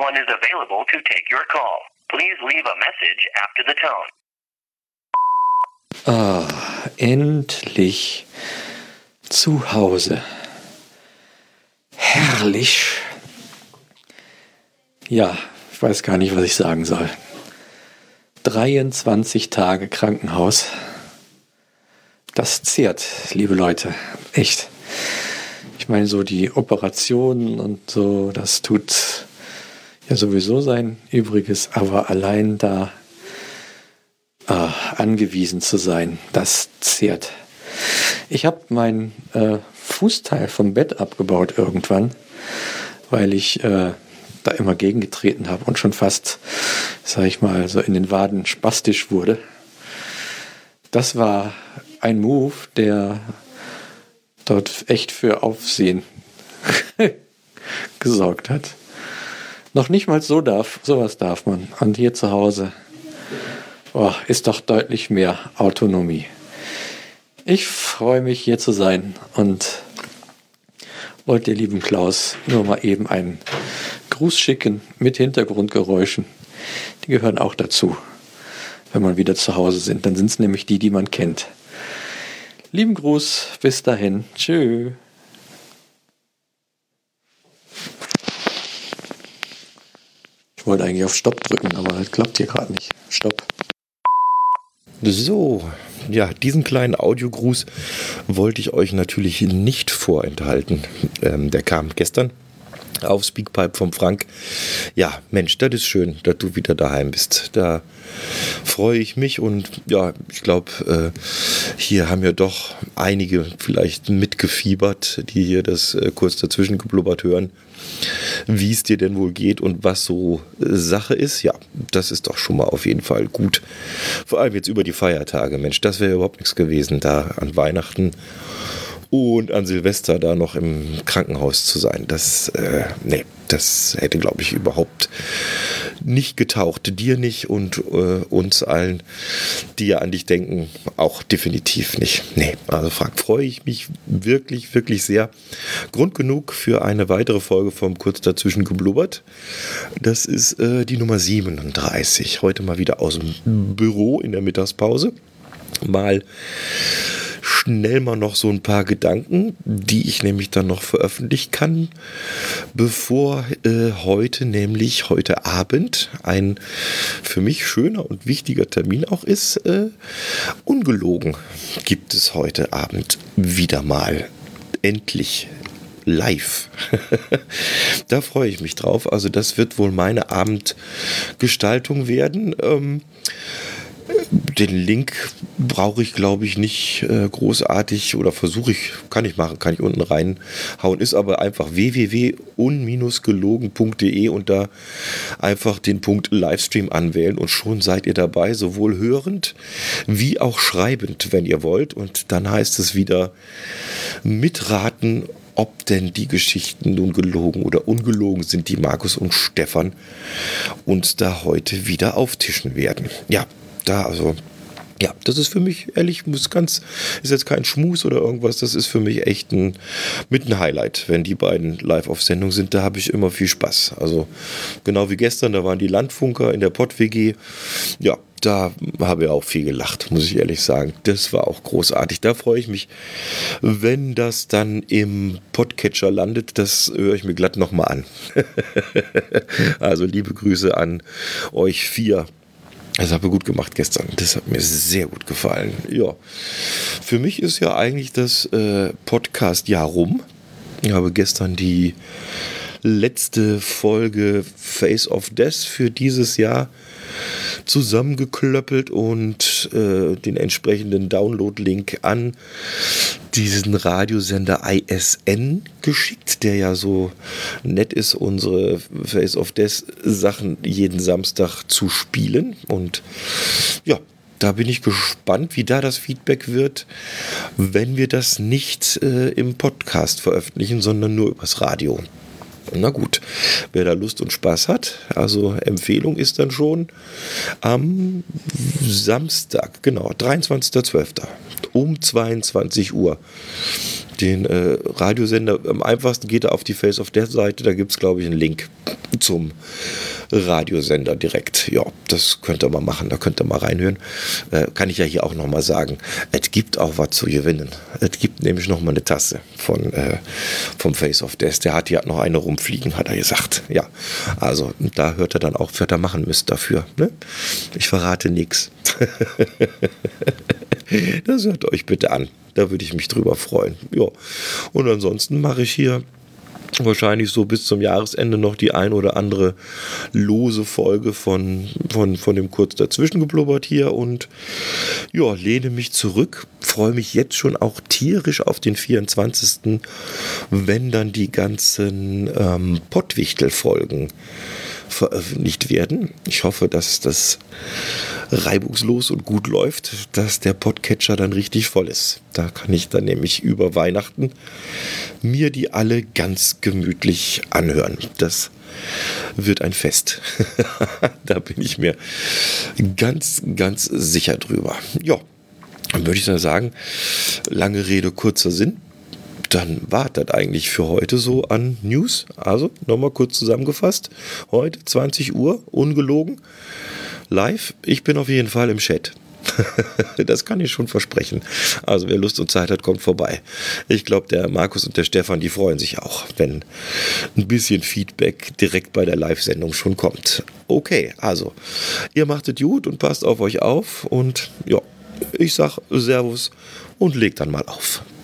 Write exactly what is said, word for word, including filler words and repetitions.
one is available to take your call. Please leave a message after the tone. Ah, endlich zu Hause. Herrlich. Ja, ich weiß gar nicht, was ich sagen soll. dreiundzwanzig Tage Krankenhaus. Das zehrt, liebe Leute. Echt. Ich meine, so die Operationen und so, das tut ja sowieso sein Übriges, aber allein da ah, angewiesen zu sein, das zehrt. Ich habe mein äh, Fußteil vom Bett abgebaut irgendwann, weil ich äh, da immer gegengetreten habe und schon fast, sag ich mal, so in den Waden spastisch wurde. Das war ein Move, der dort echt für Aufsehen gesorgt hat. Noch nicht mal so darf, sowas darf man. Und hier zu Hause oh, ist doch deutlich mehr Autonomie. Ich freue mich, hier zu sein und wollte dir, lieben Klaus, nur mal eben einen Gruß schicken mit Hintergrundgeräuschen. Die gehören auch dazu, wenn man wieder zu Hause sind. Dann sind es nämlich die, die man kennt. Lieben Gruß, bis dahin. Tschö. Ich wollte eigentlich auf Stopp drücken, aber das klappt hier gerade nicht. Stopp. So, ja, diesen kleinen Audiogruß wollte ich euch natürlich nicht vorenthalten. Ähm, der kam gestern auf Speakpipe vom Frank. Ja, Mensch, das ist schön, dass du wieder daheim bist. Da freue ich mich und ja, ich glaube, äh, hier haben ja doch einige vielleicht mitgefiebert, die hier das äh, kurz dazwischen geblubbert hören, wie es dir denn wohl geht und was so äh, Sache ist. Ja, das ist doch schon mal auf jeden Fall gut. Vor allem jetzt über die Feiertage. Mensch, das wäre überhaupt nichts gewesen, da an Weihnachten und an Silvester da noch im Krankenhaus zu sein. Das, äh, nee, das hätte, glaube ich, überhaupt nicht getaucht. Dir nicht und äh, uns allen, die ja an dich denken, auch definitiv nicht. Nee, also Frank, freue ich mich wirklich, wirklich sehr. Grund genug für eine weitere Folge vom Kurz dazwischen geblubbert. Das ist äh, die Nummer siebenunddreißig. Heute mal wieder aus dem Büro in der Mittagspause. Mal schnell mal noch so ein paar Gedanken, die ich nämlich dann noch veröffentlichen kann, bevor äh, heute, nämlich heute Abend, ein für mich schöner und wichtiger Termin auch ist. Äh, ungelogen gibt es heute Abend wieder mal endlich live. Da freue ich mich drauf. Also das wird wohl meine Abendgestaltung werden. Ähm, Den Link brauche ich, glaube ich, nicht äh, großartig oder versuche ich, kann ich machen, kann ich unten reinhauen. Ist aber einfach w w w punkt un gelogen punkt d e und da einfach den Punkt Livestream anwählen und schon seid ihr dabei, sowohl hörend wie auch schreibend, wenn ihr wollt. Und dann heißt es wieder mitraten, ob denn die Geschichten nun gelogen oder ungelogen sind, die Markus und Stefan uns da heute wieder auftischen werden. Ja, da also, ja, das ist für mich, ehrlich, muss ganz, ist jetzt kein Schmus oder irgendwas, das ist für mich echt ein, mit ein Highlight, wenn die beiden live auf Sendung sind, da habe ich immer viel Spaß. Also, genau wie gestern, da waren die Landfunker in der Pott-W G, ja, da habe ich auch viel gelacht, muss ich ehrlich sagen. Das war auch großartig. Da freue ich mich, wenn das dann im Podcatcher landet. Das höre ich mir glatt nochmal an. Also liebe Grüße an euch vier. Das hat mir gut gemacht gestern. Das hat mir sehr gut gefallen. Ja, für mich ist ja eigentlich das äh, Podcast-Jahr rum. Ich habe gestern die letzte Folge Face of Death für dieses Jahr zusammengeklöppelt und äh, den entsprechenden Download-Link an diesen Radiosender I S N geschickt, der ja so nett ist, unsere Face of Death Sachen jeden Samstag zu spielen. Und ja, da bin ich gespannt, wie da das Feedback wird, wenn wir das nicht äh, im Podcast veröffentlichen, sondern nur übers Radio. Na gut, wer da Lust und Spaß hat, also Empfehlung ist dann schon am Samstag, genau, dreiundzwanzigster zwölfter um zweiundzwanzig Uhr. Den äh, Radiosender, am einfachsten geht er auf die Face of Death Seite, da gibt es, glaube ich, einen Link. zum Radiosender direkt. Ja, das könnt ihr mal machen, da könnt ihr mal reinhören. Äh, kann ich ja hier auch nochmal sagen, es gibt auch was zu gewinnen. Es gibt nämlich nochmal eine Tasse von, äh, vom Face of Death. Der hat hier noch eine rumfliegen, hat er gesagt. Ja, also da hört er dann auch, was ihr machen müsst dafür. Ne? Ich verrate nichts. Das hört euch bitte an. Da würde ich mich drüber freuen. Ja. Und ansonsten mache ich hier wahrscheinlich so bis zum Jahresende noch die ein oder andere lose Folge von, von, von dem kurz dazwischen geblubbert hier und ja, lehne mich zurück, freue mich jetzt schon auch tierisch auf den vierundzwanzigsten, wenn dann die ganzen ähm, Pottwichtel-Folgen veröffentlicht werden. Ich hoffe, dass das reibungslos und gut läuft, dass der Podcatcher dann richtig voll ist. Da kann ich dann nämlich über Weihnachten mir die alle ganz gemütlich anhören. Das wird ein Fest. Da bin ich mir ganz, ganz sicher drüber. Ja, dann würde ich dann sagen, lange Rede, kurzer Sinn. Dann war das eigentlich für heute so an News. Also nochmal kurz zusammengefasst. Heute zwanzig Uhr, ungelogen, live. Ich bin auf jeden Fall im Chat. Das kann ich schon versprechen. Also wer Lust und Zeit hat, kommt vorbei. Ich glaube, der Markus und der Stefan, die freuen sich auch, wenn ein bisschen Feedback direkt bei der Live-Sendung schon kommt. Okay, also ihr macht es gut und passt auf euch auf. Und ja, ich sag Servus und legt dann mal auf.